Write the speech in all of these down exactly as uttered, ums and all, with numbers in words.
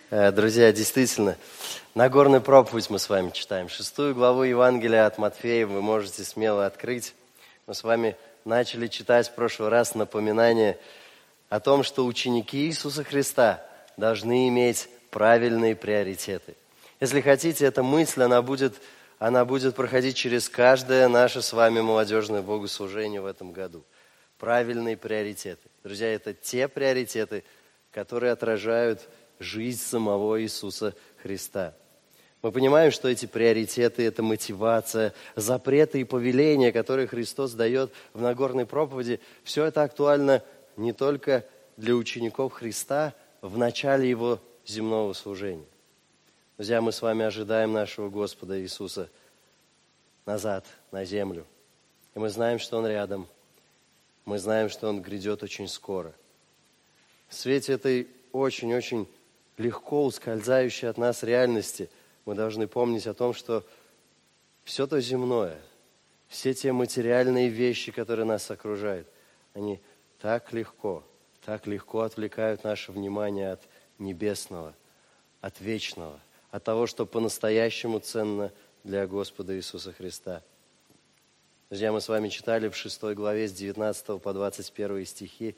Друзья, действительно, Нагорную проповедь мы с вами читаем. Шестую главу Евангелия от Матфея вы можете смело открыть. Мы с вами начали читать в прошлый раз напоминание о том, что ученики Иисуса Христа должны иметь правильные приоритеты. Если хотите, эта мысль, она будет, она будет проходить через каждое наше с вами молодежное богослужение в этом году. Правильные приоритеты. Друзья, это те приоритеты, которые отражают жизнь самого Иисуса Христа. Мы понимаем, что эти приоритеты – это мотивация, запреты и повеления, которые Христос дает в Нагорной проповеди. Все это актуально не только для учеников Христа в начале Его земного служения. Друзья, мы с вами ожидаем нашего Господа Иисуса назад, на землю. И мы знаем, что Он рядом. Мы знаем, что Он грядет очень скоро. В свете этой очень-очень легко ускользающей от нас реальности мы должны помнить о том, что все то земное, все те материальные вещи, которые нас окружают, они так легко, так легко отвлекают наше внимание от небесного, от вечного, от того, что по-настоящему ценно для Господа Иисуса Христа. Друзья, мы с вами читали в шестой главе с девятнадцатого по двадцать первый стихи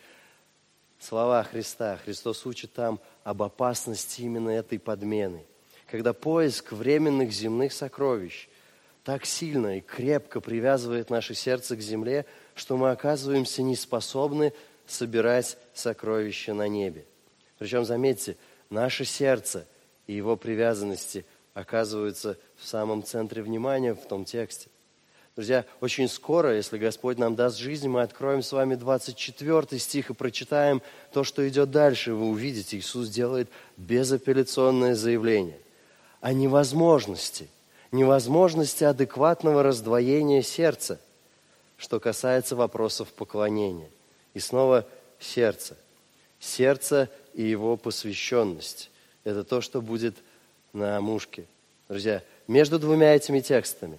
слова Христа. Христос учит там об опасности именно этой подмены. Когда поиск временных земных сокровищ так сильно и крепко привязывает наше сердце к земле, что мы оказываемся неспособны собирать сокровища на небе. Причем, заметьте, наше сердце и его привязанности оказываются в самом центре внимания в том тексте. Друзья, очень скоро, если Господь нам даст жизнь, мы откроем с вами двадцать четвёртый стих и прочитаем то, что идет дальше. Вы увидите, Иисус делает безапелляционное заявление о невозможности, невозможности адекватного раздвоения сердца, что касается вопросов поклонения. И снова сердце. Сердце и его посвященность. Это то, что будет на мушке. Друзья, между двумя этими текстами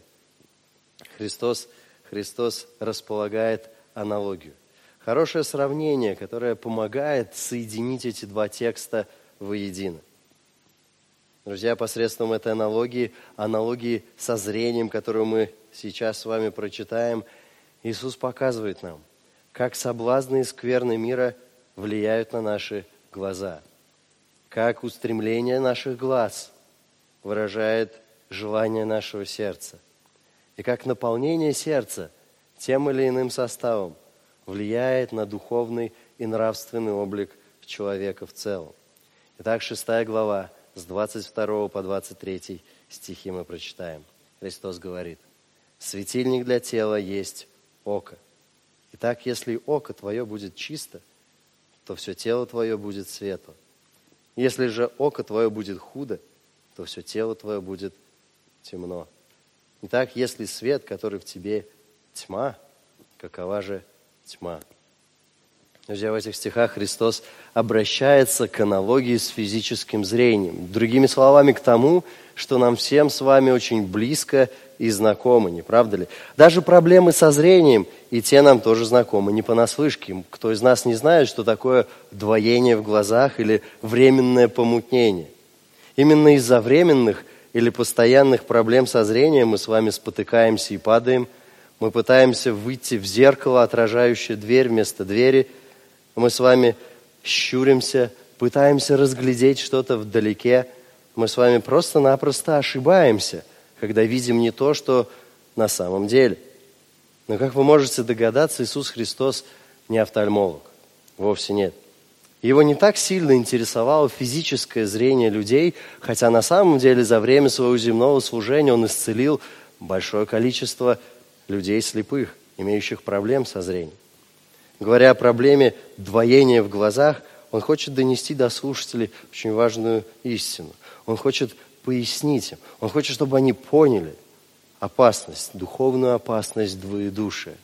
Христос, Христос располагает аналогию. Хорошее сравнение, которое помогает соединить эти два текста воедино. Друзья, посредством этой аналогии, аналогии со зрением, которую мы сейчас с вами прочитаем, Иисус показывает нам, как соблазны и скверны мира влияют на наши глаза, как устремление наших глаз выражает желание нашего сердца, и как наполнение сердца тем или иным составом влияет на духовный и нравственный облик человека в целом. Итак, шестая глава, с двадцать второго по двадцать третий стихи мы прочитаем. Христос говорит: «Светильник для тела есть око. Итак, если око твое будет чисто, то все тело твое будет светло. Если же око твое будет худо, то все тело твое будет темно. Итак, если свет, который в тебе тьма, какова же тьма?» Друзья, в этих стихах Христос обращается к аналогии с физическим зрением. Другими словами, к тому, что нам всем с вами очень близко и знакомо, не правда ли? Даже проблемы со зрением, и те нам тоже знакомы, не понаслышке. Кто из нас не знает, что такое двоение в глазах или временное помутнение? Именно из-за временных или постоянных проблем со зрением мы с вами спотыкаемся и падаем. Мы пытаемся выйти в зеркало, отражающее дверь вместо двери. Мы с вами щуримся, пытаемся разглядеть что-то вдалеке. Мы с вами просто-напросто ошибаемся, когда видим не то, что на самом деле. Но, как вы можете догадаться, Иисус Христос не офтальмолог. Вовсе нет. Его не так сильно интересовало физическое зрение людей, хотя на самом деле за время своего земного служения Он исцелил большое количество людей слепых, имеющих проблем со зрением. Говоря о проблеме двоения в глазах, Он хочет донести до слушателей очень важную истину. Он хочет пояснить им, Он хочет, чтобы они поняли опасность, духовную опасность двоедушия.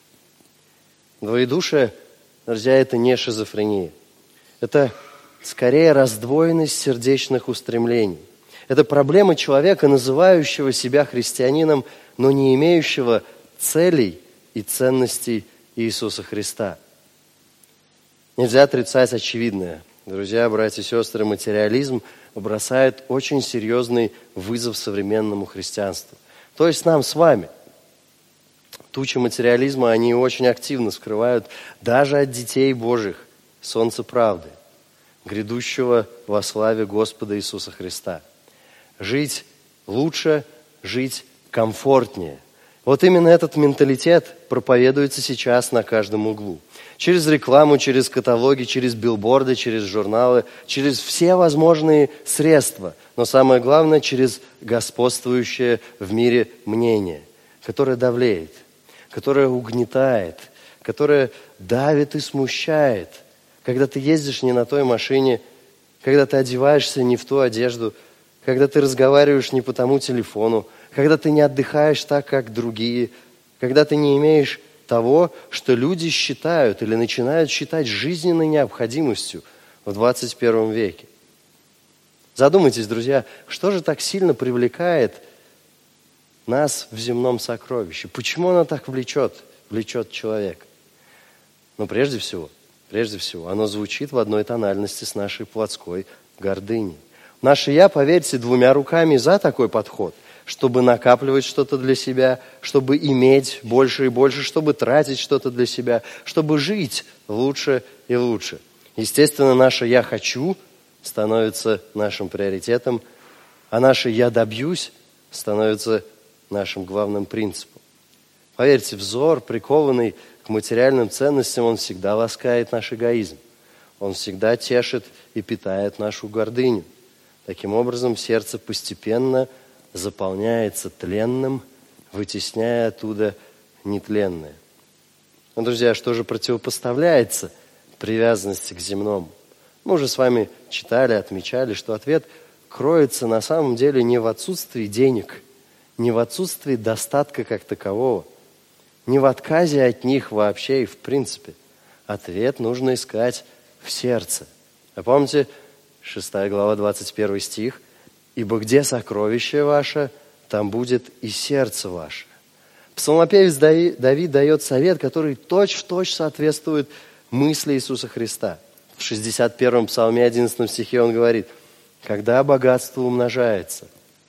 Двоедушие, друзья, это не шизофрения. Это скорее раздвоенность сердечных устремлений. Это проблема человека, называющего себя христианином, но не имеющего целей и ценностей Иисуса Христа. Нельзя отрицать очевидное. Друзья, братья и сестры, материализм бросает очень серьезный вызов современному христианству. То есть нам с вами. Тучи материализма, они очень активно скрывают даже от детей Божьих солнце правды, грядущего во славе Господа Иисуса Христа. Жить лучше, жить комфортнее. Вот именно этот менталитет проповедуется сейчас на каждом углу. Через рекламу, через каталоги, через билборды, через журналы, через все возможные средства. Но самое главное, через господствующее в мире мнение, которое давлеет, которое угнетает, которое давит и смущает. Когда ты ездишь не на той машине, когда ты одеваешься не в ту одежду, когда ты разговариваешь не по тому телефону, когда ты не отдыхаешь так, как другие, когда ты не имеешь того, что люди считают или начинают считать жизненной необходимостью в двадцать первом веке. Задумайтесь, друзья, что же так сильно привлекает нас в земном сокровище? Почему оно так влечет, влечет человека? Но прежде всего, прежде всего, оно звучит в одной тональности с нашей плотской гордыней. Наше «я», поверьте, двумя руками за такой подход, чтобы накапливать что-то для себя, чтобы иметь больше и больше, чтобы тратить что-то для себя, чтобы жить лучше и лучше. Естественно, наше «я хочу» становится нашим приоритетом, а наше «я добьюсь» становится нашим главным принципом. Поверьте, взор, прикованный к материальным ценностям, он всегда ласкает наш эгоизм. Он всегда тешит и питает нашу гордыню. Таким образом, сердце постепенно заполняется тленным, вытесняя оттуда нетленное. Но, друзья, что же противопоставляется привязанности к земному? Мы уже с вами читали, отмечали, что ответ кроется на самом деле не в отсутствии денег, не в отсутствии достатка как такового, не в отказе от них вообще и в принципе. Ответ нужно искать в сердце. А помните, шестая глава, двадцать первый стих: «Ибо где сокровище ваше, там будет и сердце ваше». Псалмопевец Давид дает совет, который точь-в-точь соответствует мысли Иисуса Христа. В шестьдесят первом псалме, одиннадцатом стихе он говорит: «Когда богатство умножается,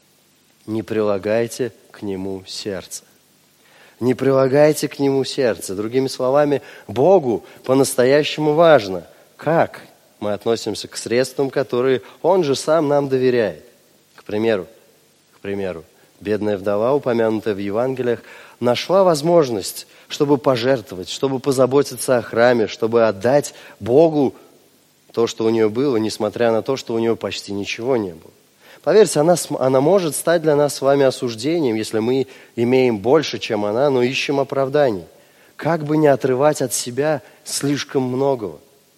не прилагайте к нему сердце». Не прилагайте к нему сердце. Другими словами, Богу по-настоящему важно, как мы относимся к средствам, которые Он же сам нам доверяет. К примеру, к примеру, бедная вдова, упомянутая в Евангелиях, нашла возможность, чтобы пожертвовать, чтобы позаботиться о храме, чтобы отдать Богу то, что у нее было, несмотря на то, что у нее почти ничего не было. Поверьте, она, она может стать для нас с вами осуждением, если мы имеем больше, чем она, но ищем оправданий. Как бы не отрывать от себя слишком многого.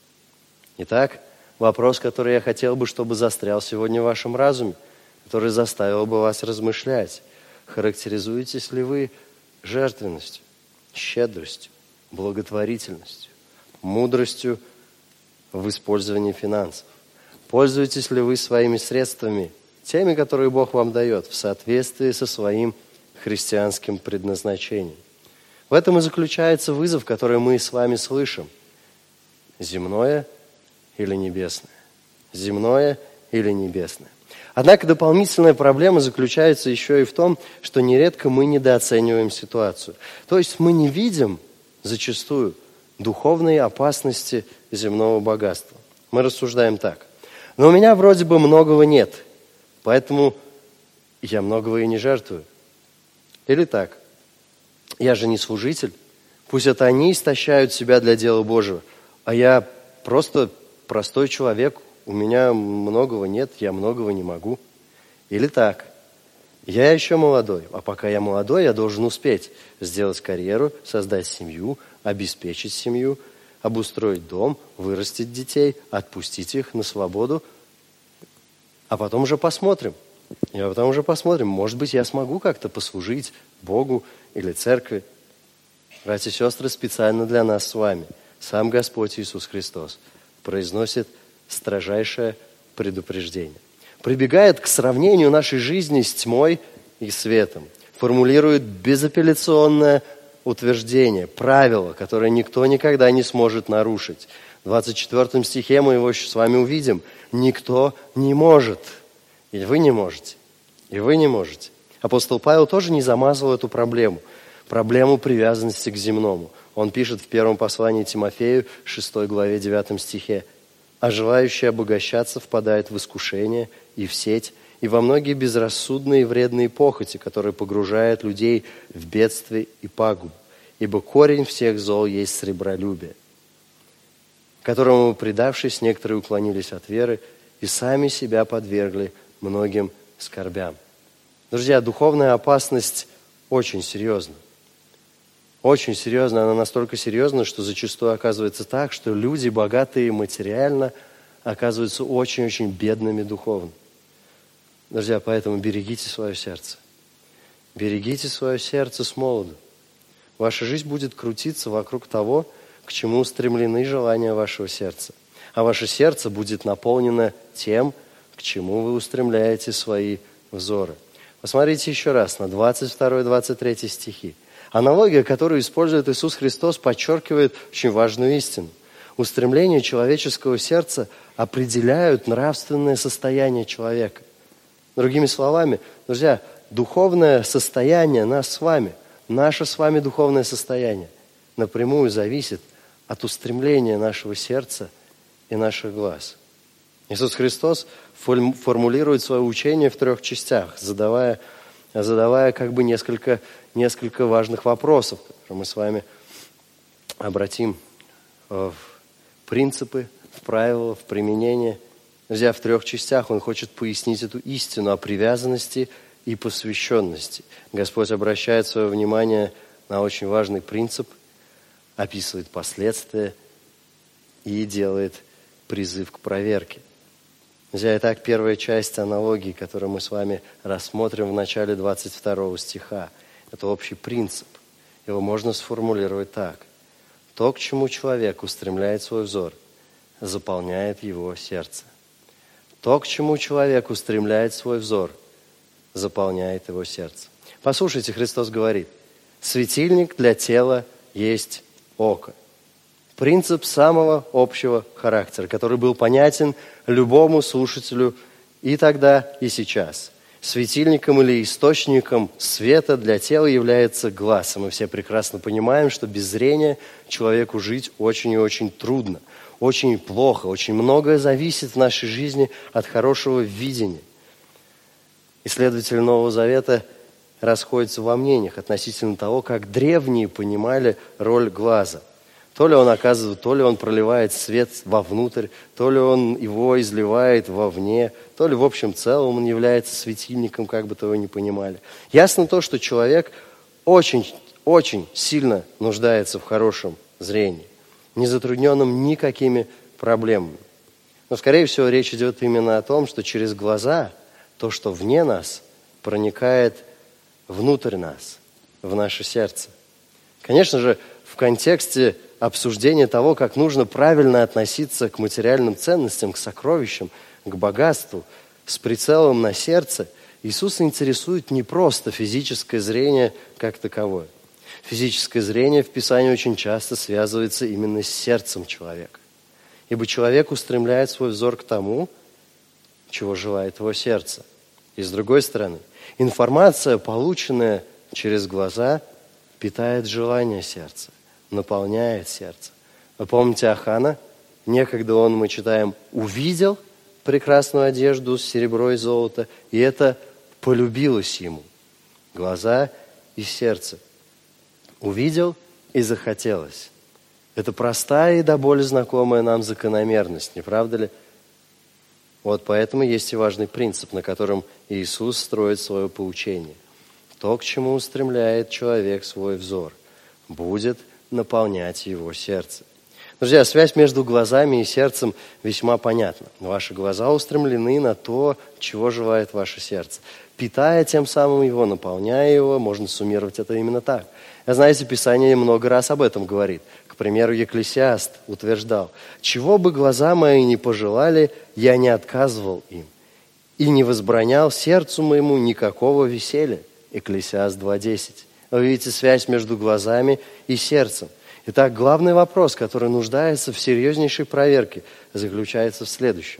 Итак, вопрос, который я хотел бы, чтобы застрял сегодня в вашем разуме, который заставил бы вас размышлять. Характеризуетесь ли вы жертвенностью, щедростью, благотворительностью, мудростью в использовании финансов? Пользуетесь ли вы своими средствами, теми, которые Бог вам дает, в соответствии со своим христианским предназначением? В этом и заключается вызов, который мы с вами слышим. Земное или небесное? Земное или небесное? Однако дополнительная проблема заключается еще и в том, что нередко мы недооцениваем ситуацию. То есть мы не видим зачастую духовные опасности земного богатства. Мы рассуждаем так: но у меня вроде бы многого нет, поэтому я многого и не жертвую. Или так: я же не служитель, пусть это они истощают себя для дела Божьего, а я просто простой человек, у меня многого нет, я многого не могу. Или так: я еще молодой, а пока я молодой, я должен успеть сделать карьеру, создать семью, обеспечить семью, обустроить дом, вырастить детей, отпустить их на свободу, а потом уже посмотрим. И потом уже посмотрим, может быть, я смогу как-то послужить Богу или церкви. Братья и сестры, специально для нас с вами сам Господь Иисус Христос произносит строжайшее предупреждение. Прибегает к сравнению нашей жизни с тьмой и светом. Формулирует безапелляционное утверждение, правило, которое никто никогда не сможет нарушить. В двадцать четвёртом стихе мы его еще с вами увидим. Никто не может. И вы не можете. И вы не можете. Апостол Павел тоже не замазывал эту проблему. Проблему привязанности к земному. Он пишет в первом послании Тимофею, шестой главе, девятом стихе. «А желающий обогащаться впадает в искушение и в сеть, и во многие безрассудные и вредные похоти, которые погружают людей в бедствие и пагубу. Ибо корень всех зол есть сребролюбие, которому, предавшись, некоторые уклонились от веры и сами себя подвергли многим скорбям». Друзья, духовная опасность очень серьезна. Очень серьезно, она настолько серьезна, что зачастую оказывается так, что люди, богатые материально, оказываются очень-очень бедными духовно. Друзья, поэтому берегите свое сердце. Берегите свое сердце с молоду. Ваша жизнь будет крутиться вокруг того, к чему устремлены желания вашего сердца. А ваше сердце будет наполнено тем, к чему вы устремляете свои взоры. Посмотрите еще раз на двадцать второй двадцать третий стихи. Аналогия, которую использует Иисус Христос, подчеркивает очень важную истину. Устремления человеческого сердца определяют нравственное состояние человека. Другими словами, друзья, духовное состояние нас с вами, наше с вами духовное состояние напрямую зависит от устремления нашего сердца и наших глаз. Иисус Христос формулирует свое учение в трех частях, задавая, задавая как бы несколько, несколько важных вопросов, которые мы с вами обратим в принципы, в правила, в применение. Друзья, в трех частях Он хочет пояснить эту истину о привязанности и посвященности. Господь обращает свое внимание на очень важный принцип, описывает последствия и делает призыв к проверке. Друзья, итак, первая часть аналогии, которую мы с вами рассмотрим в начале двадцать второго стиха, это общий принцип. Его можно сформулировать так. То, к чему человек устремляет свой взор, заполняет его сердце. То, к чему человек устремляет свой взор, заполняет его сердце. Послушайте, Христос говорит, светильник для тела есть око. Принцип самого общего характера, который был понятен любому слушателю и тогда, и сейчас. Светильником или источником света для тела является глаз. И мы все прекрасно понимаем, что без зрения человеку жить очень и очень трудно, очень плохо, очень многое зависит в нашей жизни от хорошего видения. Исследователи Нового Завета расходятся во мнениях относительно того, как древние понимали роль глаза. То ли он оказывает, то ли он проливает свет вовнутрь, то ли он его изливает вовне, то ли в общем целом он является светильником, как бы того ни понимали. Ясно то, что человек очень, очень сильно нуждается в хорошем зрении, не затрудненном никакими проблемами. Но, скорее всего, речь идет именно о том, что через глаза то, что вне нас, проникает внутрь нас, в наше сердце. Конечно же, в контексте обсуждения того, как нужно правильно относиться к материальным ценностям, к сокровищам, к богатству, с прицелом на сердце, Иисус интересует не просто физическое зрение как таковое. Физическое зрение в Писании очень часто связывается именно с сердцем человека. Ибо человек устремляет свой взор к тому, чего желает его сердце. И с другой стороны, информация, полученная через глаза, питает желание сердца, наполняет сердце. Вы помните Ахана? Некогда он, мы читаем, увидел прекрасную одежду, серебро и золото, и это полюбилось ему. Глаза и сердце. Увидел и захотелось. Это простая и до боли знакомая нам закономерность, не правда ли? Вот поэтому есть и важный принцип, на котором Иисус строит свое поучение. То, к чему устремляет человек свой взор, будет наполнять его сердце. Друзья, связь между глазами и сердцем весьма понятна. Ваши глаза устремлены на то, чего желает ваше сердце. Питая тем самым его, наполняя его, можно суммировать это именно так. Знаете, Писание много раз об этом говорит. К примеру, Екклесиаст утверждал, «Чего бы глаза мои не пожелали, я не отказывал им, и не возбранял сердцу моему никакого веселья». Екклесиаст два десять. Вы видите связь между глазами и сердцем. Итак, главный вопрос, который нуждается в серьезнейшей проверке, заключается в следующем.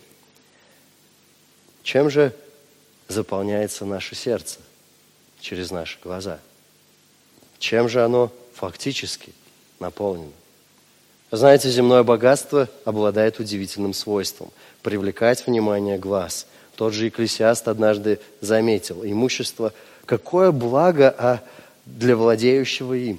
Чем же заполняется наше сердце через наши глаза? Чем же оно фактически наполнено? Знаете, земное богатство обладает удивительным свойством – привлекать внимание глаз. Тот же Екклесиаст однажды заметил: имущество – какое благо а для владеющего им.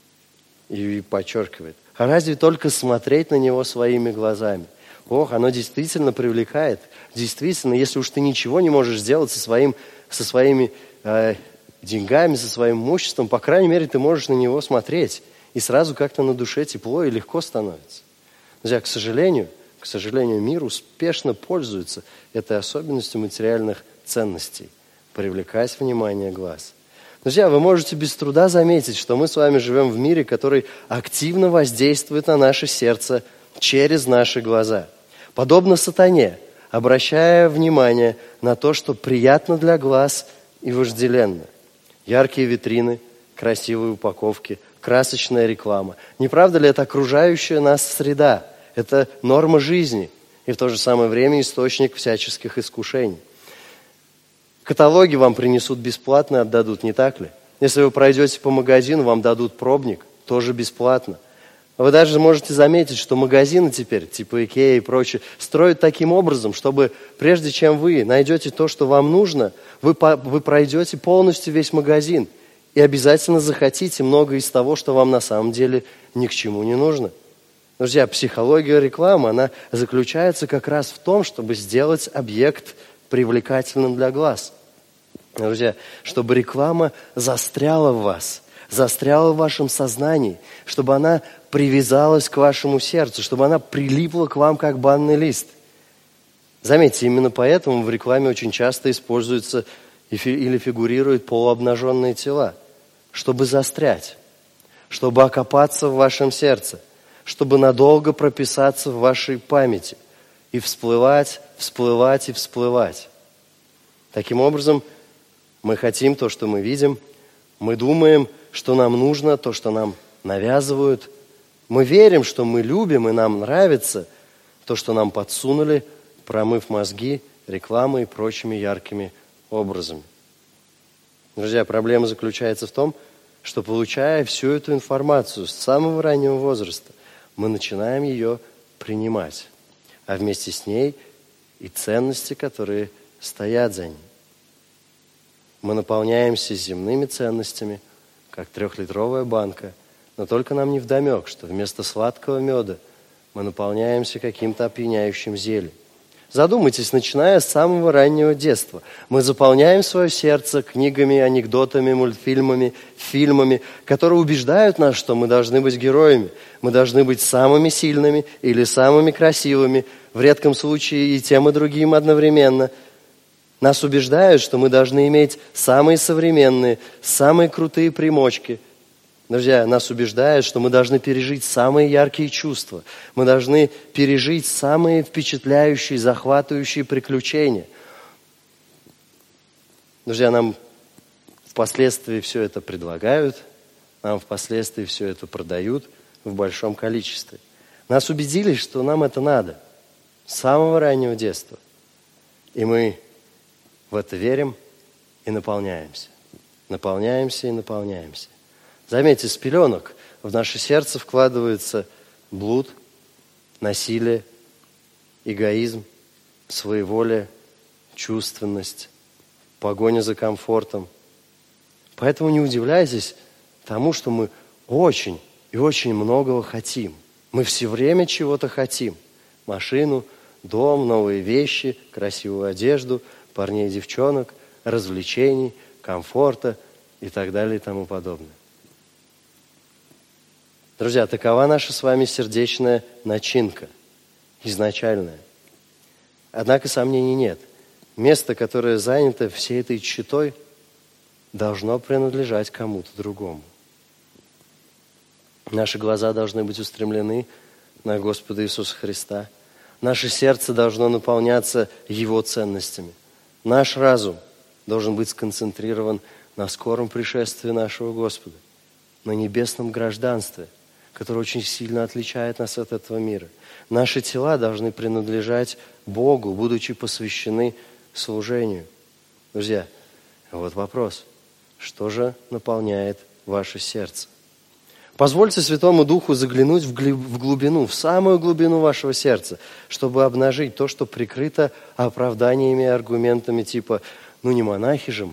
И подчеркивает: а разве только смотреть на него своими глазами? Ох, оно действительно привлекает. Действительно, если уж ты ничего не можешь сделать со, своим, со своими э, деньгами, со своим имуществом, по крайней мере, ты можешь на него смотреть. И сразу как-то на душе тепло и легко становится. Друзья, к сожалению, к сожалению, мир успешно пользуется этой особенностью материальных ценностей – привлекать внимание глаз. Друзья, вы можете без труда заметить, что мы с вами живем в мире, который активно воздействует на наше сердце через наши глаза. Подобно сатане, обращая внимание на то, что приятно для глаз и вожделенно. Яркие витрины, красивые упаковки, красочная реклама. Не правда ли это окружающая нас среда? Это норма жизни и в то же самое время источник всяческих искушений. Каталоги вам принесут бесплатно, отдадут, не так ли? Если вы пройдете по магазину, вам дадут пробник, тоже бесплатно. Вы даже можете заметить, что магазины теперь, типа Икеа и прочее, строят таким образом, чтобы прежде чем вы найдете то, что вам нужно, вы, по, вы пройдете полностью весь магазин и обязательно захотите много из того, что вам на самом деле ни к чему не нужно. Друзья, психология рекламы, она заключается как раз в том, чтобы сделать объект привлекательным для глаз. Друзья, чтобы реклама застряла в вас, застряла в вашем сознании, чтобы она привязалась к вашему сердцу, чтобы она прилипла к вам, как банный лист. Заметьте, именно поэтому в рекламе очень часто используются или фигурируют полуобнаженные тела, чтобы застрять, чтобы окопаться в вашем сердце, чтобы надолго прописаться в вашей памяти и всплывать, всплывать и всплывать. Таким образом, мы хотим то, что мы видим, мы думаем, что нам нужно, то, что нам навязывают. Мы верим, что мы любим и нам нравится то, что нам подсунули, промыв мозги рекламой и прочими яркими образами. Друзья, проблема заключается в том, что, получая всю эту информацию с самого раннего возраста, мы начинаем ее принимать, а вместе с ней и ценности, которые стоят за ней. Мы наполняемся земными ценностями, как трехлитровая банка, но только нам не вдомек, что вместо сладкого меда мы наполняемся каким-то опьяняющим зельем. Задумайтесь, начиная с самого раннего детства. Мы заполняем свое сердце книгами, анекдотами, мультфильмами, фильмами, которые убеждают нас, что мы должны быть героями, мы должны быть самыми сильными или самыми красивыми, в редком случае и тем, и другим одновременно. Нас убеждают, что мы должны иметь самые современные, самые крутые примочки. Друзья, нас убеждают, что мы должны пережить самые яркие чувства. Мы должны пережить самые впечатляющие, захватывающие приключения. Друзья, нам впоследствии все это предлагают, нам впоследствии все это продают в большом количестве. Нас убедили, что нам это надо с самого раннего детства. И мы в это верим и наполняемся. Наполняемся и наполняемся. Заметьте, с пеленок в наше сердце вкладывается блуд, насилие, эгоизм, своеволие, чувственность, погоня за комфортом. Поэтому не удивляйтесь тому, что мы очень и очень многого хотим. Мы все время чего-то хотим. Машину, дом, новые вещи, красивую одежду, парней и девчонок, развлечений, комфорта и так далее и тому подобное. Друзья, такова наша с вами сердечная начинка, изначальная. Однако сомнений нет. Место, которое занято всей этой тщетой, должно принадлежать кому-то другому. Наши глаза должны быть устремлены на Господа Иисуса Христа. Наше сердце должно наполняться Его ценностями. Наш разум должен быть сконцентрирован на скором пришествии нашего Господа, на небесном гражданстве, который очень сильно отличает нас от этого мира. Наши тела должны принадлежать Богу, будучи посвящены служению. Друзья, вот вопрос. Что же наполняет ваше сердце? Позвольте Святому Духу заглянуть в глубину, в самую глубину вашего сердца, чтобы обнажить то, что прикрыто оправданиями и аргументами типа «ну не монахи же мы».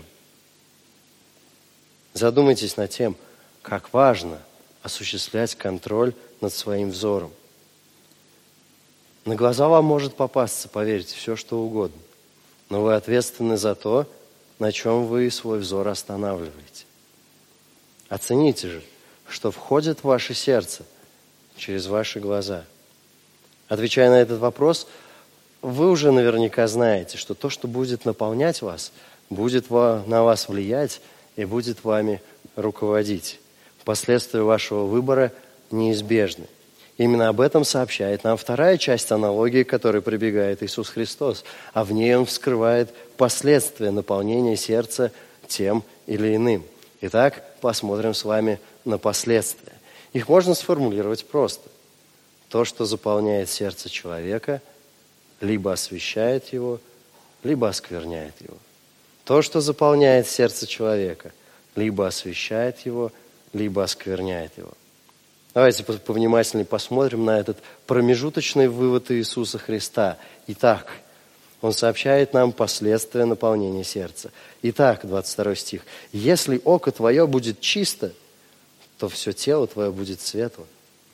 Задумайтесь над тем, как важно осуществлять контроль над своим взором. На глаза вам может попасться, поверьте, все что угодно. Но вы ответственны за то, на чем вы свой взор останавливаете. Оцените же, что входит в ваше сердце через ваши глаза. Отвечая на этот вопрос, вы уже наверняка знаете, что то, что будет наполнять вас, будет на вас влиять и будет вами руководить. Последствия вашего выбора неизбежны. Именно об этом сообщает нам вторая часть аналогии, к которой прибегает Иисус Христос. А в ней Он вскрывает последствия наполнения сердца тем или иным. Итак, посмотрим с вами на последствия. Их можно сформулировать просто. То, что заполняет сердце человека, либо освящает его, либо оскверняет его. То, что заполняет сердце человека, либо освящает его, либо оскверняет его. Давайте повнимательнее посмотрим на этот промежуточный вывод Иисуса Христа. Итак, Он сообщает нам последствия наполнения сердца. Итак, двадцать второй стих. «Если око твое будет чисто, то все тело твое будет светло.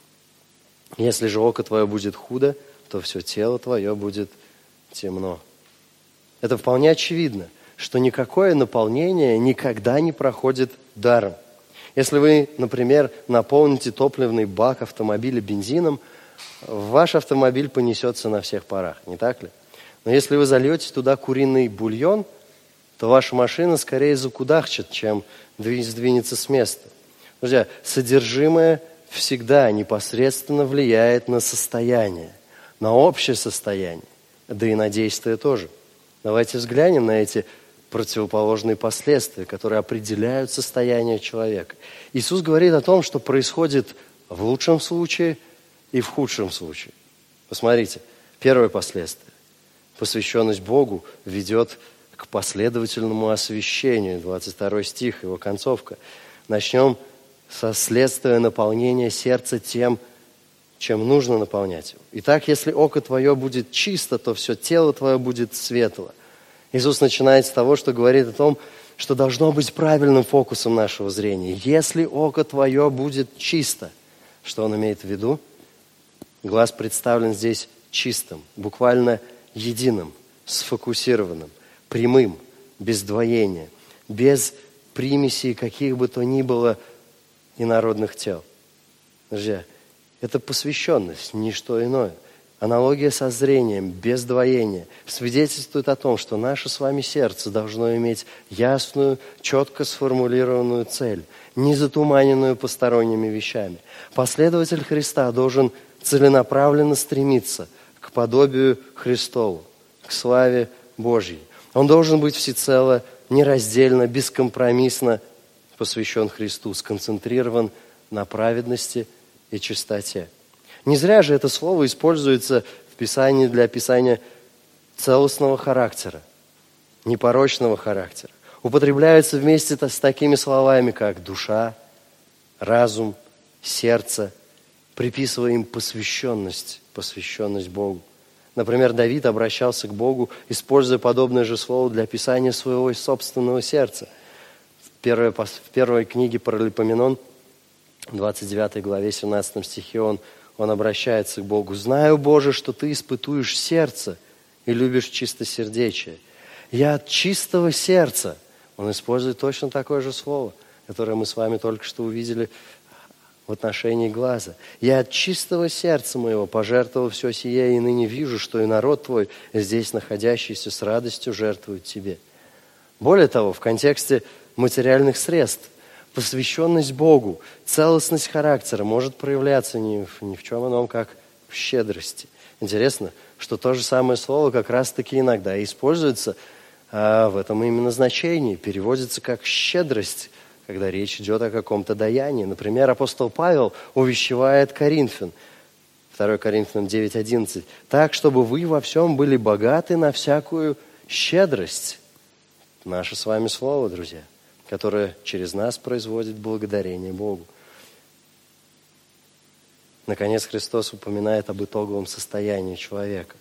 Если же око твое будет худо, то все тело твое будет темно». Это вполне очевидно, что никакое наполнение никогда не проходит даром. Если вы, например, наполните топливный бак автомобиля бензином, ваш автомобиль понесется на всех парах, не так ли? Но если вы зальете туда куриный бульон, то ваша машина скорее закудахчет, чем сдвинется с места. Друзья, содержимое всегда непосредственно влияет на состояние, на общее состояние, да и на действие тоже. Давайте взглянем на эти противоположные последствия, которые определяют состояние человека. Иисус говорит о том, что происходит в лучшем случае и в худшем случае. Посмотрите, первое последствие. Посвященность Богу ведет к последовательному освящению. двадцать второй стих, его концовка. Начнем со следствия наполнения сердца тем, чем нужно наполнять его. Итак, если око твое будет чисто, то все тело твое будет светло. Иисус начинает с того, что говорит о том, что должно быть правильным фокусом нашего зрения. Если око твое будет чисто, что Он имеет в виду? Глаз представлен здесь чистым, буквально единым, сфокусированным, прямым, без двоения, без примесей каких бы то ни было инородных тел. Друзья, это посвященность, не что иное. Аналогия со зрением, без двоения, свидетельствует о том, что наше с вами сердце должно иметь ясную, четко сформулированную цель, не затуманенную посторонними вещами. Последователь Христа должен целенаправленно стремиться к подобию Христову, к славе Божьей. Он должен быть всецело, нераздельно, бескомпромиссно посвящен Христу, сконцентрирован на праведности и чистоте. Не зря же это слово используется в Писании для описания целостного характера, непорочного характера. Употребляется вместе с такими словами, как душа, разум, сердце, приписывая им посвященность, посвященность Богу. Например, Давид обращался к Богу, используя подобное же слово для описания своего собственного сердца. В первой, в первой книге Паралипоменон, двадцать девятой главе, семнадцатом стихе он Он обращается к Богу. «Знаю, Боже, что Ты испытуешь сердце и любишь чистосердечие. Я от чистого сердца». Он использует точно такое же слово, которое мы с вами только что увидели в отношении глаза. «Я от чистого сердца моего пожертвовал все сие, и ныне вижу, что и народ Твой, здесь находящийся, с радостью жертвует Тебе». Более того, в контексте материальных средств, посвященность Богу, целостность характера может проявляться ни в, ни в чем ином, как в щедрости. Интересно, что то же самое слово как раз-таки иногда используется а, в этом именно значении, переводится как щедрость когда речь идет о каком-то даянии. Например, апостол Павел увещевает Коринфян, второе Коринфянам девять одиннадцать, так, чтобы вы во всем были богаты на всякую щедрость. Наше с вами слово, друзья, которое через нас производит благодарение Богу. Наконец, Христос упоминает об итоговом состоянии человека.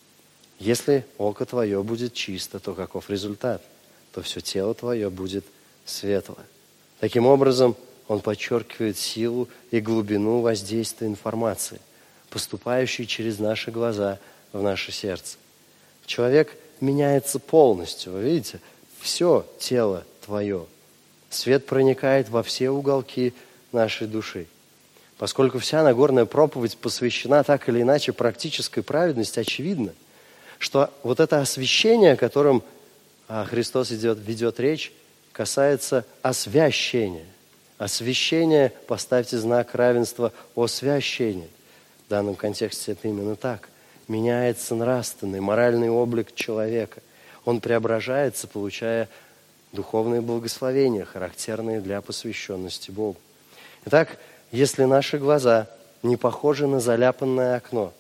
Если око твое будет чисто, то каков результат? То все тело твое будет светлое. Таким образом, он подчеркивает силу и глубину воздействия информации, поступающей через наши глаза в наше сердце. Человек меняется полностью. Вы видите? Все тело твое. Свет проникает во все уголки нашей души. Поскольку вся Нагорная проповедь посвящена так или иначе практической праведности, очевидно, что вот это освящение, о котором Христос идет, ведет речь, касается освящения. Освящение, поставьте знак равенства, освящение. В данном контексте это именно так. Меняется нравственный, моральный облик человека. Он преображается, получая духовные благословения, характерные для посвященности Богу. Итак, если наши глаза не похожи на заляпанное окно,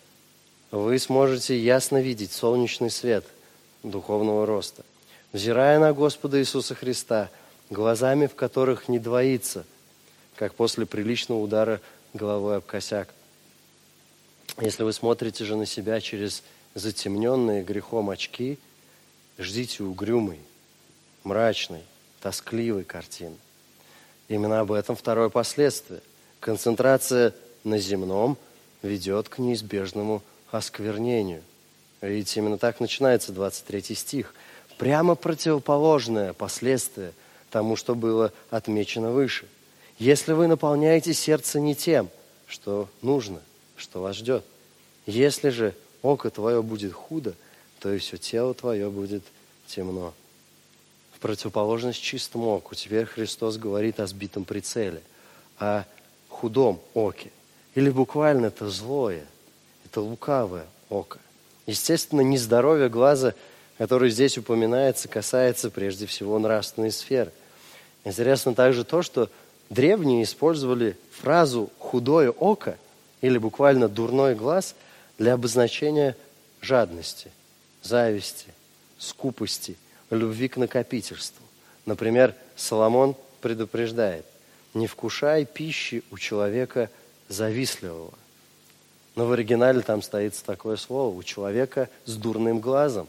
вы сможете ясно видеть солнечный свет духовного роста. Взирая на Господа Иисуса Христа, глазами, в которых не двоится, как после приличного удара головой об косяк. Если вы смотрите же на себя через затемненные грехом очки, ждите угрюмой, мрачной, тоскливой картины. Именно об этом второе последствие. Концентрация на земном ведет к неизбежному осквернению. Видите, именно так начинается двадцать третий стих. Прямо противоположное последствие тому, что было отмечено выше. Если вы наполняете сердце не тем, что нужно, что вас ждет. Если же око твое будет худо, то и все тело твое будет темно. В противоположность чистому оку теперь Христос говорит о сбитом прицеле, о худом оке. Или буквально это злое, это лукавое око. Естественно, нездоровье глаза, которое здесь упоминается, касается прежде всего нравственной сферы. Интересно также то, что древние использовали фразу «худое око» или буквально «дурной глаз» для обозначения жадности, зависти, скупости, любви к накопительству. Например, Соломон предупреждает: «Не вкушай пищи у человека завистливого». Но в оригинале там стоит такое слово: «у человека с дурным глазом».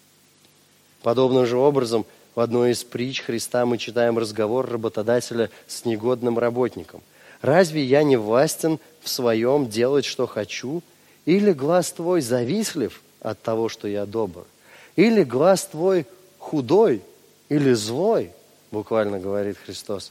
Подобным же образом в одной из притч Христа мы читаем разговор работодателя с негодным работником. «Разве я не властен в своем делать, что хочу? Или глаз твой завистлив от того, что я добр? Или глаз твой худой или злой?» Буквально говорит Христос.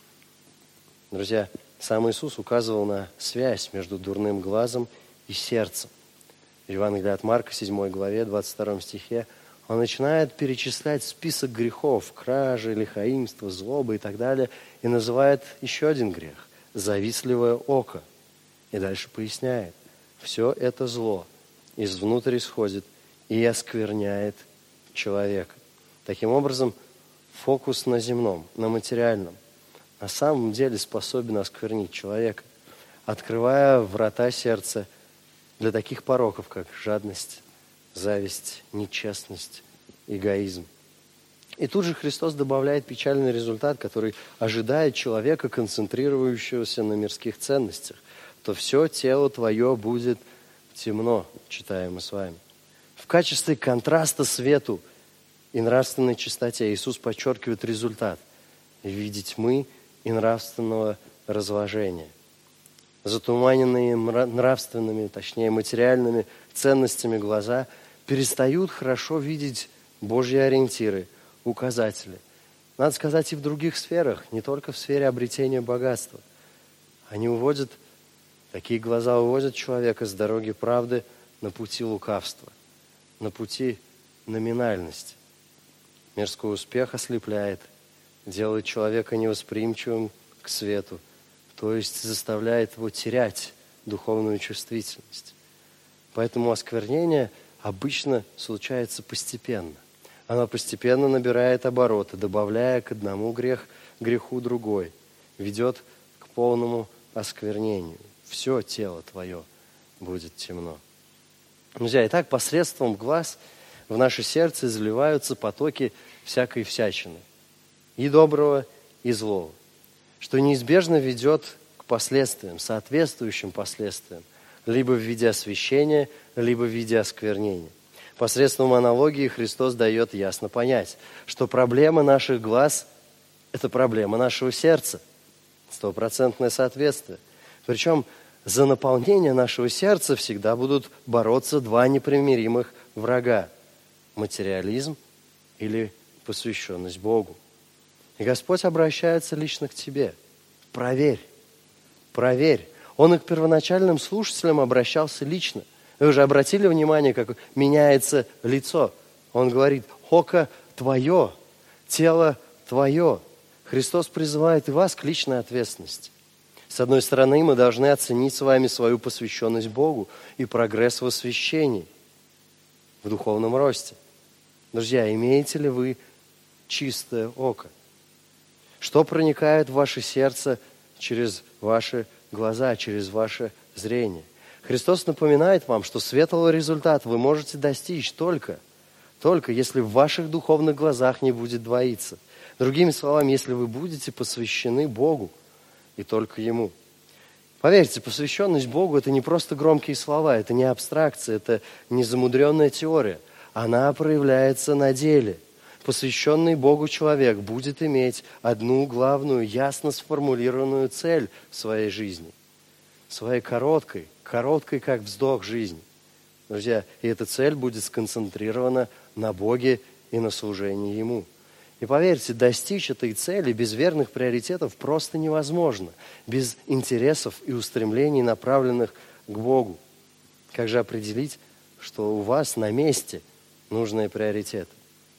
Друзья, сам Иисус указывал на связь между дурным глазом и сердцем. В Евангелии от Марка, седьмой главе, двадцать втором стихе, он начинает перечислять список грехов: кражи, лихаимство, злоба и так далее, и называет еще один грех – завистливое око. И дальше поясняет: все это зло извнутрь исходит и оскверняет человека. Таким образом, фокус на земном, на материальном на самом деле способен осквернить человека, открывая врата сердца для таких пороков, как жадность, зависть, нечестность, эгоизм. И тут же Христос добавляет печальный результат, который ожидает человека, концентрирующегося на мирских ценностях. То все тело твое будет темно, читаем мы с вами. В качестве контраста свету и нравственной чистоте Иисус подчеркивает результат – видеть тьмы и нравственного разложения. Затуманенные нравственными, точнее материальными ценностями глаза перестают хорошо видеть Божьи ориентиры, указатели. Надо сказать, и в других сферах, не только в сфере обретения богатства. Они уводят, такие глаза уводят человека с дороги правды на пути лукавства, на пути номинальности. Мирской успех ослепляет, делает человека невосприимчивым к свету, то есть заставляет его терять духовную чувствительность. Поэтому осквернение обычно случается постепенно. Оно постепенно набирает обороты, добавляя к одному грех, греху другой, ведет к полному осквернению. Все тело твое будет темно. Друзья, итак, посредством глаз в наше сердце изливаются потоки всякой всячины, и доброго, и злого, что неизбежно ведет к последствиям, соответствующим последствиям, либо в виде освящения, либо в виде осквернения. Посредством аналогии Христос дает ясно понять, что проблема наших глаз – это проблема нашего сердца, стопроцентное соответствие. Причем за наполнение нашего сердца всегда будут бороться два непримиримых врага – материализм или посвященность Богу. И Господь обращается лично к тебе. Проверь, проверь. Он и к первоначальным слушателям обращался лично. Вы уже обратили внимание, как меняется лицо? Он говорит: око твое, тело твое. Христос призывает и вас к личной ответственности. С одной стороны, мы должны оценить с вами свою посвященность Богу и прогресс в освящении, в духовном росте. Друзья, имеете ли вы чистое око? Что проникает в ваше сердце через ваши глаза, через ваше зрение? Христос напоминает вам, что светлого результата вы можете достичь только, только если в ваших духовных глазах не будет двоиться. Другими словами, если вы будете посвящены Богу и только Ему. Поверьте, посвященность Богу – это не просто громкие слова, это не абстракция, это не замудренная теория. Она проявляется на деле. Посвященный Богу человек будет иметь одну главную, ясно сформулированную цель в своей жизни. Своей короткой, короткой, как вздох жизни. Друзья, и эта цель будет сконцентрирована на Боге и на служении Ему. И поверьте, достичь этой цели без верных приоритетов просто невозможно, без интересов и устремлений, направленных к Богу. Как же определить, что у вас на месте нужные приоритеты?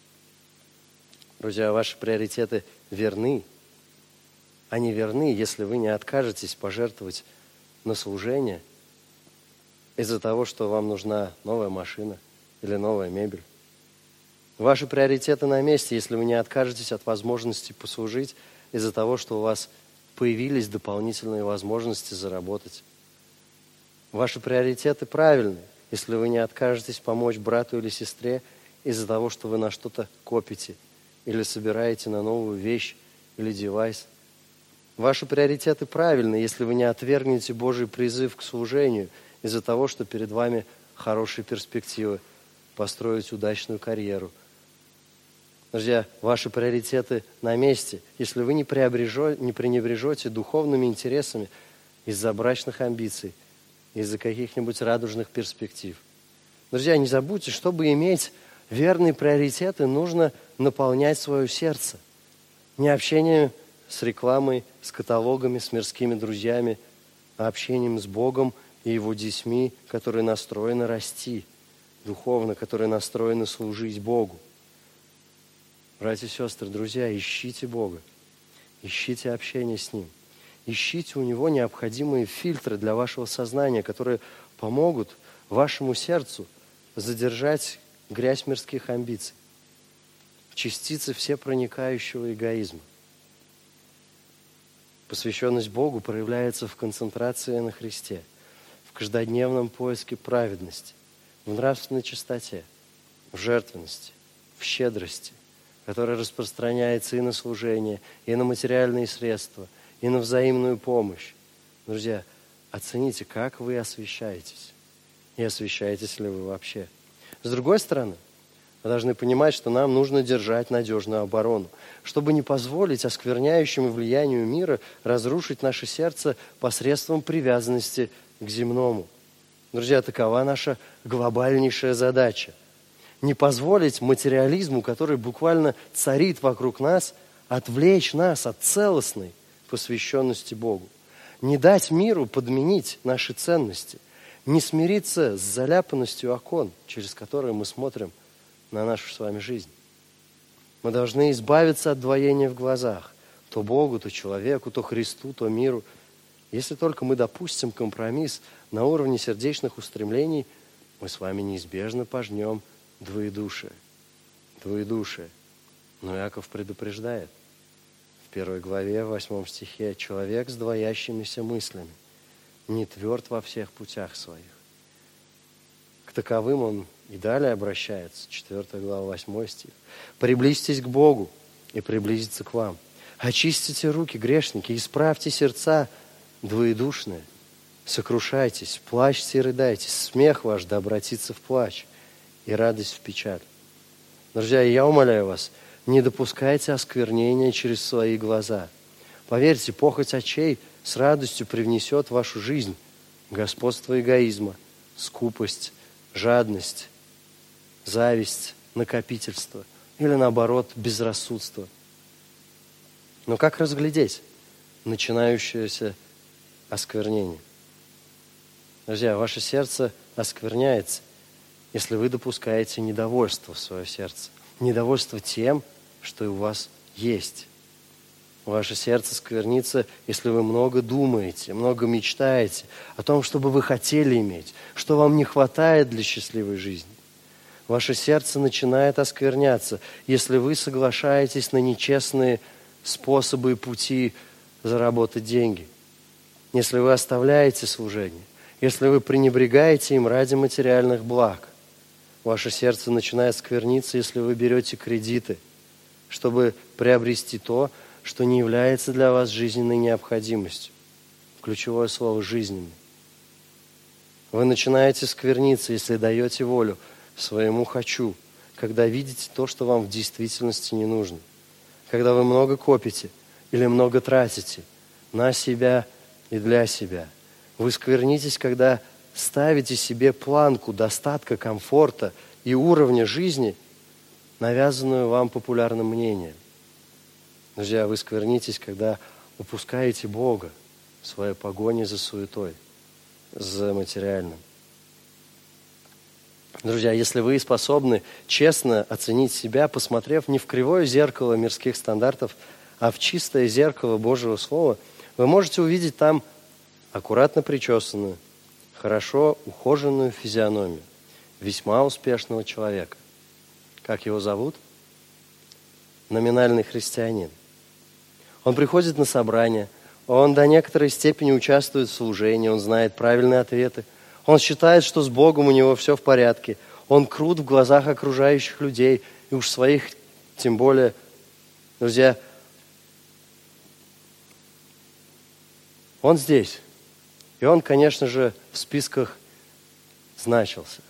Друзья, ваши приоритеты верны. Они верны, если вы не откажетесь пожертвовать на служение из-за того, что вам нужна новая машина или новая мебель. Ваши приоритеты на месте, если вы не откажетесь от возможности послужить из-за того, что у вас появились дополнительные возможности заработать. Ваши приоритеты правильны, если вы не откажетесь помочь брату или сестре из-за того, что вы на что-то копите или собираете на новую вещь или девайс. Ваши приоритеты правильны, если вы не отвергнете Божий призыв к служению из-за того, что перед вами хорошие перспективы построить удачную карьеру. Друзья, ваши приоритеты на месте, если вы не пренебрежете, не пренебрежете духовными интересами из-за брачных амбиций, из-за каких-нибудь радужных перспектив. Друзья, не забудьте, чтобы иметь верные приоритеты, нужно наполнять свое сердце. Не общением с рекламой, с каталогами, с мирскими друзьями, а общением с Богом и Его детьми, которые настроены расти духовно, которые настроены служить Богу. Братья и сестры, друзья, ищите Бога, ищите общение с Ним, ищите у Него необходимые фильтры для вашего сознания, которые помогут вашему сердцу задержать грязь мирских амбиций, частицы всепроникающего эгоизма. Посвященность Богу проявляется в концентрации на Христе, в каждодневном поиске праведности, в нравственной чистоте, в жертвенности, в щедрости, которая распространяется и на служение, и на материальные средства, и на взаимную помощь. Друзья, оцените, как вы освящаетесь, и освящаетесь ли вы вообще. С другой стороны, мы должны понимать, что нам нужно держать надежную оборону, чтобы не позволить оскверняющему влиянию мира разрушить наше сердце посредством привязанности к земному. Друзья, такова наша глобальнейшая задача. Не позволить материализму, который буквально царит вокруг нас, отвлечь нас от целостной посвященности Богу. Не дать миру подменить наши ценности. Не смириться с заляпанностью окон, через которые мы смотрим на нашу с вами жизнь. Мы должны избавиться от двоения в глазах. То Богу, то человеку, то Христу, то миру. Если только мы допустим компромисс на уровне сердечных устремлений, мы с вами неизбежно пожнем двоедушие. двоедушие. Но Иаков предупреждает. В первой главе, в восьмом стихе, человек с двоящимися мыслями не тверд во всех путях своих. К таковым он и далее обращается, четвёртая глава, восьмой стих. Приблизьтесь к Богу, и приблизится к вам. Очистите руки, грешники, исправьте сердца двоедушные. Сокрушайтесь, плачьте и рыдайте. Смех ваш да обратится в плач, и радость в печаль. Друзья, я умоляю вас, не допускайте осквернения через свои глаза. Поверьте, похоть очей с радостью привнесет в вашу жизнь господство эгоизма, скупость, жадность, зависть, накопительство или, наоборот, безрассудство. Но как разглядеть начинающееся осквернение? Друзья, ваше сердце оскверняется, если вы допускаете недовольство в свое сердце. Недовольство тем, что у вас есть. Ваше сердце сквернится, если вы много думаете, много мечтаете о том, что бы вы хотели иметь, что вам не хватает для счастливой жизни. Ваше сердце начинает оскверняться, если вы соглашаетесь на нечестные способы и пути заработать деньги. Если вы оставляете служение, если вы пренебрегаете им ради материальных благ. Ваше сердце начинает скверниться, если вы берете кредиты, чтобы приобрести то, что не является для вас жизненной необходимостью. Ключевое слово «жизненный». Вы начинаете скверниться, если даете волю своему «хочу», когда видите то, что вам в действительности не нужно. Когда вы много копите или много тратите на себя и для себя. Вы сквернитесь, когда ставите себе планку достатка, комфорта и уровня жизни, навязанную вам популярным мнением. Друзья, вы сквернитесь, когда упускаете Бога в своей погоне за суетой, за материальным. Друзья, если вы способны честно оценить себя, посмотрев не в кривое зеркало мирских стандартов, а в чистое зеркало Божьего Слова, вы можете увидеть там аккуратно причесанную, хорошо ухоженную физиономию весьма успешного человека. Как его зовут? Номинальный христианин. Он приходит на собрание, он до некоторой степени участвует в служении, он знает правильные ответы, он считает, что с Богом у него все в порядке, он крут в глазах окружающих людей, и уж своих тем более. Друзья, он здесь. И он, конечно же, в списках значился.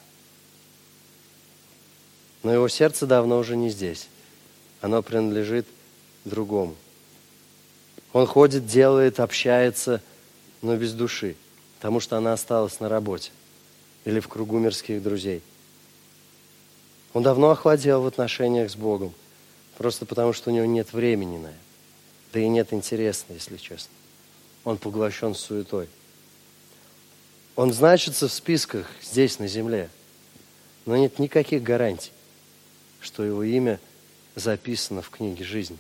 Но его сердце давно уже не здесь. Оно принадлежит другому. Он ходит, делает, общается, но без души, потому что она осталась на работе или в кругу мирских друзей. Он давно охладел в отношениях с Богом, просто потому что у него нет времени на это. Да и нет интереса, если честно. Он поглощен суетой. Он значится в списках здесь, на земле, но нет никаких гарантий, что его имя записано в книге жизни.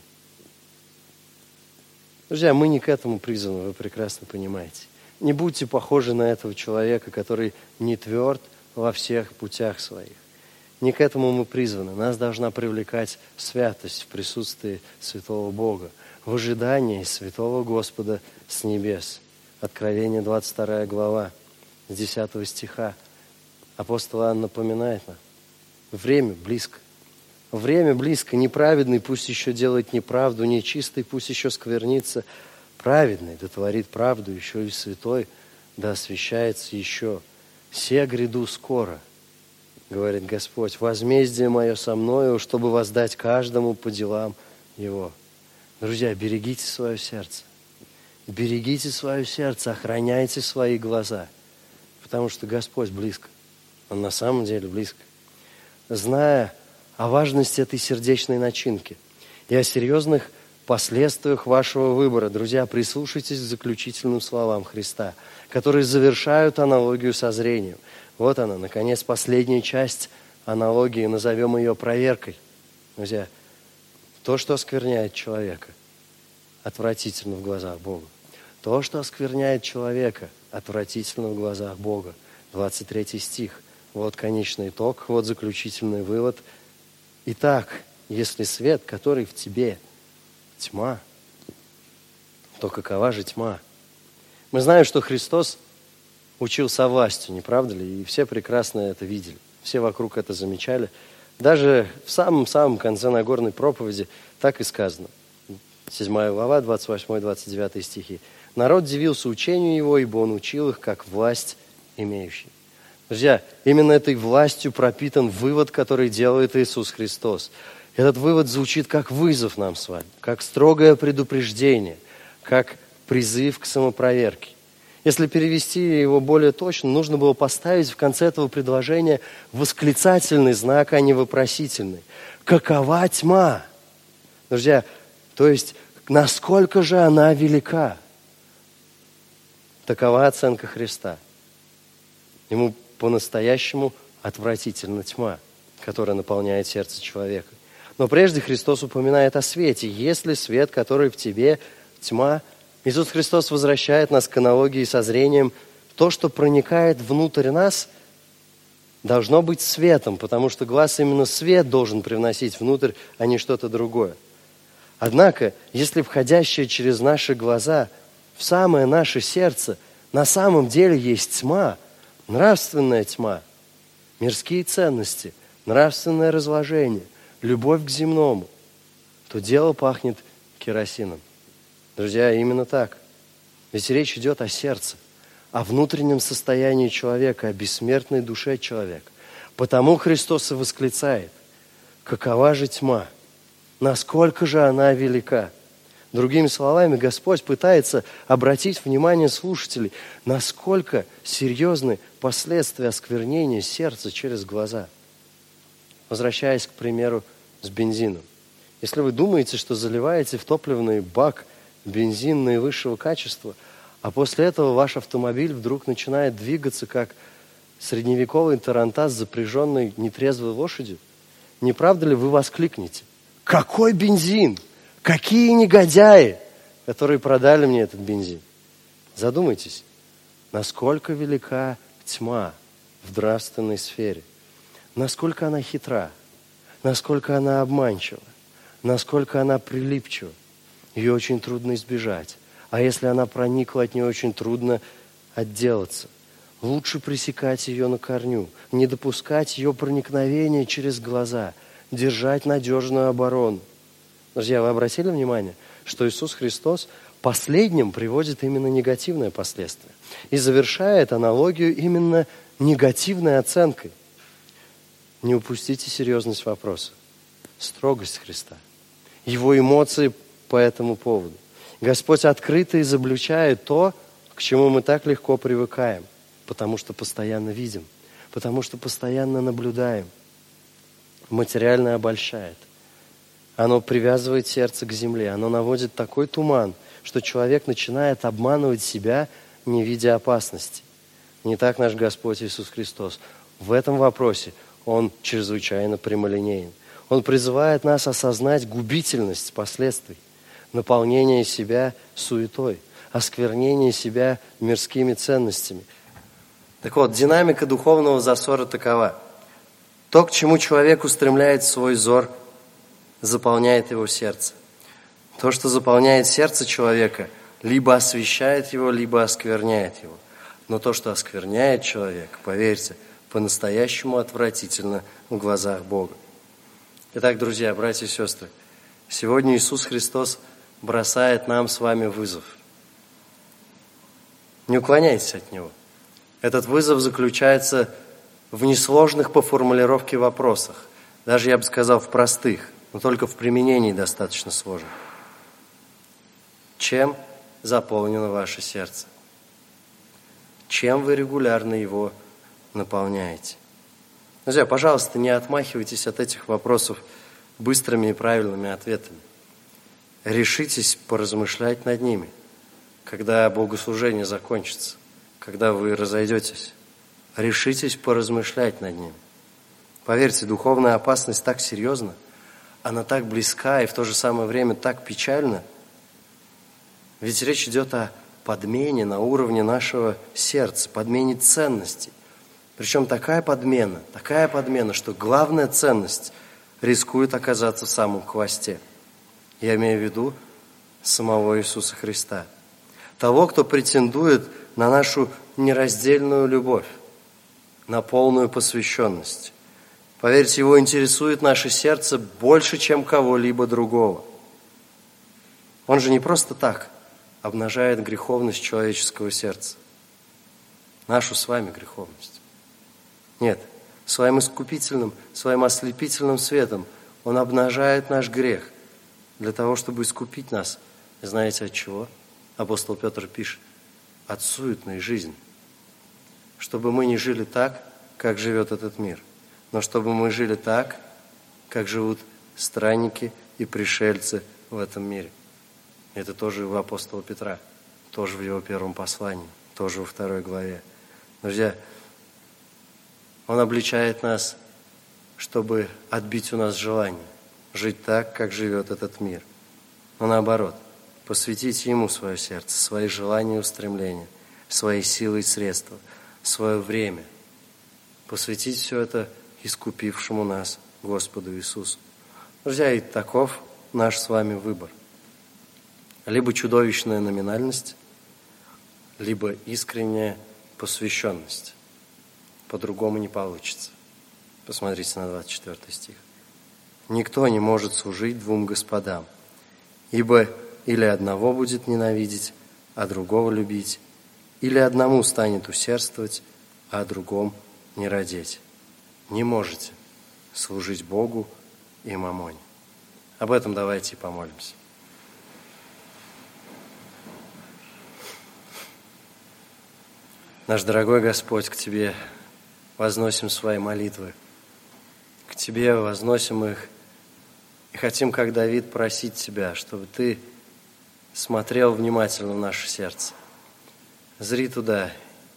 Друзья, мы не к этому призваны, вы прекрасно понимаете. Не будьте похожи на этого человека, который не тверд во всех путях своих. Не к этому мы призваны. Нас должна привлекать святость в присутствии святого Бога, в ожидании святого Господа с небес. Откровение, двадцать вторая глава, с десятого стиха. Апостол Иоанн напоминает нам: время близко. Время близко. Неправедный пусть еще делает неправду, нечистый пусть еще сквернится. Праведный да творит правду, еще и святой да освящается еще. Се гряду скоро, говорит Господь. Возмездие мое со мною, чтобы воздать каждому по делам его. Друзья, берегите свое сердце. Берегите свое сердце, охраняйте свои глаза. Потому что Господь близко. Он на самом деле близко. Зная о важности этой сердечной начинки и о серьезных последствиях вашего выбора, друзья, прислушайтесь к заключительным словам Христа, которые завершают аналогию со зрением. Вот она, наконец, последняя часть аналогии, назовем ее проверкой. Друзья, то, что оскверняет человека, отвратительно в глазах Бога. То, что оскверняет человека, отвратительно в глазах Бога. двадцать третий стих. Вот конечный итог, вот заключительный вывод. Итак, если свет, который в тебе, тьма, то какова же тьма? Мы знаем, что Христос учил совластию, не правда ли? И все прекрасно это видели, все вокруг это замечали. Даже в самом-самом конце Нагорной проповеди так и сказано. седьмая глава, двадцать восьмой двадцать девятый стихи. «Народ дивился учению его, ибо он учил их, как власть имеющий». Друзья, именно этой властью пропитан вывод, который делает Иисус Христос. Этот вывод звучит как вызов нам с вами, как строгое предупреждение, как призыв к самопроверке. Если перевести его более точно, нужно было поставить в конце этого предложения восклицательный знак, а не вопросительный. Какова тьма? Друзья, то есть, насколько же она велика? Такова оценка Христа. Ему по-настоящему отвратительна тьма, которая наполняет сердце человека. Но прежде Христос упоминает о свете. Если свет, который в тебе, тьма, Иисус Христос возвращает нас к аналогии со зрением. То, что проникает внутрь нас, должно быть светом, потому что глаз именно свет должен привносить внутрь, а не что-то другое. Однако, если входящее через наши глаза в самое наше сердце на самом деле есть тьма, нравственная тьма, мирские ценности, нравственное разложение, любовь к земному, то дело пахнет керосином. Друзья, именно так. Ведь речь идет о сердце, о внутреннем состоянии человека, о бессмертной душе человека. Потому Христос и восклицает: какова же тьма? Насколько же она велика? Другими словами, Господь пытается обратить внимание слушателей, насколько серьезны последствия осквернения сердца через глаза. Возвращаясь, к примеру, с бензином. Если вы думаете, что заливаете в топливный бак бензин наивысшего качества, а после этого ваш автомобиль вдруг начинает двигаться, как средневековый тарантас, запряженный нетрезвой лошадью, не правда ли вы воскликнете: какой бензин! Какие негодяи, которые продали мне этот бензин! Задумайтесь, насколько велика тьма в нравственной сфере, насколько она хитра, насколько она обманчива, насколько она прилипчива. Ее очень трудно избежать. А если она проникла, от нее очень трудно отделаться. Лучше пресекать ее на корню, не допускать ее проникновения через глаза, держать надежную оборону. Друзья, вы обратили внимание, что Иисус Христос последним приводит именно негативное последствие и завершает аналогию именно негативной оценкой. Не упустите серьезность вопроса, строгость Христа, Его эмоции по этому поводу. Господь открыто изобличает то, к чему мы так легко привыкаем, потому что постоянно видим, потому что постоянно наблюдаем. Материально обольщает. Оно привязывает сердце к земле, оно наводит такой туман, что человек начинает обманывать себя, не видя опасности. Не так наш Господь Иисус Христос. В этом вопросе Он чрезвычайно прямолинеен. Он призывает нас осознать губительность последствий, наполнение себя суетой, осквернение себя мирскими ценностями. Так вот, динамика духовного засора такова. То, к чему человек устремляет свой взор, заполняет его сердце. То, что заполняет сердце человека, либо освещает его, либо оскверняет его. Но то, что оскверняет человека, поверьте, по-настоящему отвратительно в глазах Бога. Итак, друзья, братья и сестры, сегодня Иисус Христос бросает нам с вами вызов. Не уклоняйтесь от Него. Этот вызов заключается в несложных по формулировке вопросах. Даже, я бы сказал, в простых, но только в применении достаточно сложных. Чем заполнено ваше сердце? Чем вы регулярно его наполняете? Друзья, пожалуйста, не отмахивайтесь от этих вопросов быстрыми и правильными ответами. Решитесь поразмышлять над ними, когда богослужение закончится, когда вы разойдетесь. Решитесь поразмышлять над ними. Поверьте, духовная опасность так серьезна, она так близка и в то же самое время так печальна. Ведь речь идет о подмене на уровне нашего сердца, подмене ценностей. Причем такая подмена, такая подмена, что главная ценность рискует оказаться в самом хвосте. Я имею в виду самого Иисуса Христа. Того, кто претендует на нашу нераздельную любовь, на полную посвященность. Поверьте, Его интересует наше сердце больше, чем кого-либо другого. Он же не просто так обнажает греховность человеческого сердца. Нашу с вами греховность. Нет, своим искупительным, своим ослепительным светом Он обнажает наш грех для того, чтобы искупить нас. Знаете от чего? Апостол Петр пишет: от суетной жизни. Чтобы мы не жили так, как живет этот мир, но чтобы мы жили так, как живут странники и пришельцы в этом мире. Это тоже у апостола Петра, тоже в его первом послании, тоже во второй главе. Друзья, он обличает нас, чтобы отбить у нас желание жить так, как живет этот мир. Но наоборот, посвятите Ему свое сердце, свои желания и устремления, свои силы и средства, свое время. Посвятить все это искупившему нас Господу Иисусу. Друзья, и таков наш с вами выбор. Либо чудовищная номинальность, либо искренняя посвященность. По-другому не получится. Посмотрите на двадцать четвёртый стих. «Никто не может служить двум господам, ибо или одного будет ненавидеть, а другого любить, или одному станет усердствовать, а о другом не радеть. Не можете служить Богу и мамоне». Об этом давайте и помолимся. Наш дорогой Господь, к Тебе возносим свои молитвы. К Тебе возносим их и хотим, как Давид, просить Тебя, чтобы Ты смотрел внимательно в наше сердце. Зри туда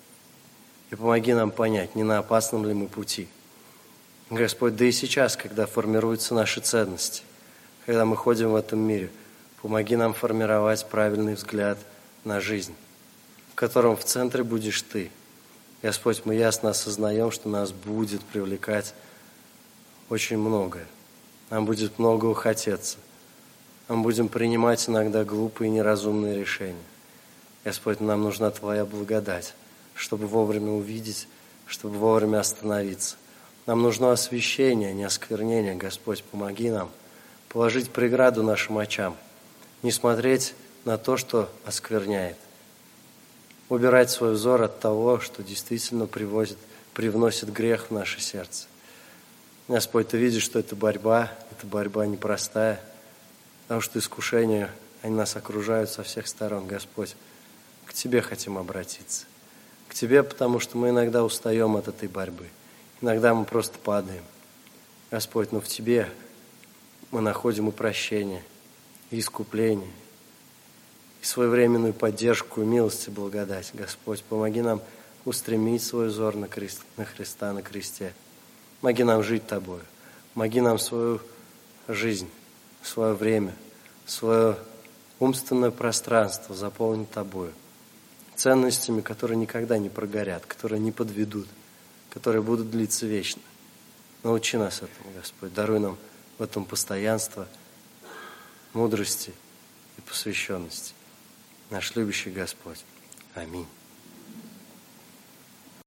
и помоги нам понять, не на опасном ли мы пути. Господь, да и сейчас, когда формируются наши ценности, когда мы ходим в этом мире, помоги нам формировать правильный взгляд на жизнь, в котором в центре будешь Ты. Господь, мы ясно осознаем, что нас будет привлекать очень многое. Нам будет многого хотеться. Мы будем принимать иногда глупые и неразумные решения. Господь, нам нужна Твоя благодать, чтобы вовремя увидеть, чтобы вовремя остановиться. Нам нужно освящение, не осквернение. Господь, помоги нам положить преграду нашим очам, не смотреть на то, что оскверняет, убирать свой взор от того, что действительно приводит, привносит грех в наше сердце. Господь, Ты видишь, что это борьба, это борьба непростая, потому что искушения, они нас окружают со всех сторон. Господь, к Тебе хотим обратиться. К Тебе, потому что мы иногда устаем от этой борьбы. Иногда мы просто падаем. Господь, но в Тебе мы находим и прощение, и искупление, и своевременную поддержку, и милость, и благодать. Господь, помоги нам устремить свой взор на, крест, на Христа на кресте. Помоги нам жить Тобою. Помоги нам свою жизнь, свое время, свое умственное пространство заполнить Тобою. Ценностями, которые никогда не прогорят, которые не подведут, которые будут длиться вечно. Научи нас этому, Господь. Даруй нам в этом постоянство, мудрости и посвященности. Наш любящий Господь. Аминь.